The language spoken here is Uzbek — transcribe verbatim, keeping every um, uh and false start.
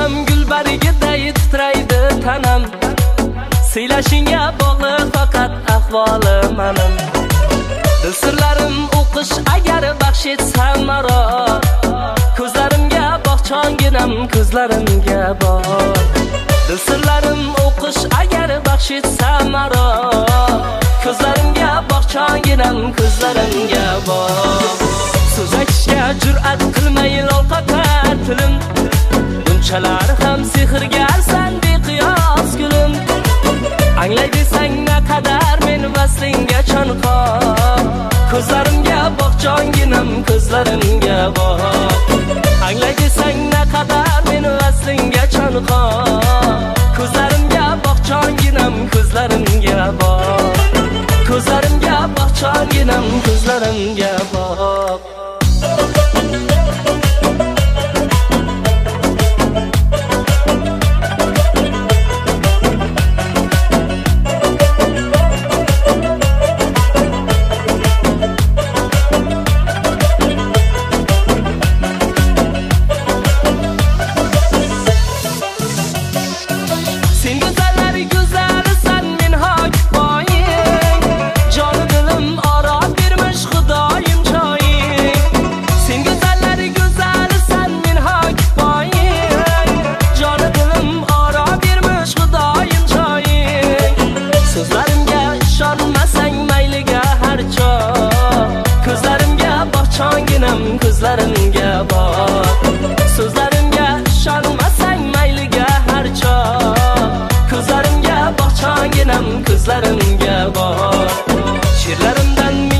Ko'rdim gulbarigiday titraydi tanam, siylashingga bog'liq faqat ahvolim mening. Dil sirlarim o'qish agar baxsh etsam maro, ko'zlarimga bog'chonginam, ko'zlarimga bor. Dil sirlarim o'qish agar baxsh etsam maro, ko'zlarimga bog'chonginam, ko'zlarimga bor. So'z aytishga jur'at qilmay loqatar tilim, bunchalar ham sehrgarsan beqiyos gulim. Anglay desang naqadar men vaslingga chonqor, ko'zlarimga bog'chonginam, ko'zlarimga bor. Anglay desang naqadar men vaslingga chonqor, ko'zlarimga bog'chonginam, ko'zlarimga bor. Ko'zlarimga bog'chonginam, ko'zlarimga bor. Ko'zlarimga bor. So'zlarimga ishonmasang mayliga har choq, ko'zlarimga bog'chonginam, ko'zlarimga bor. She'rlarimdan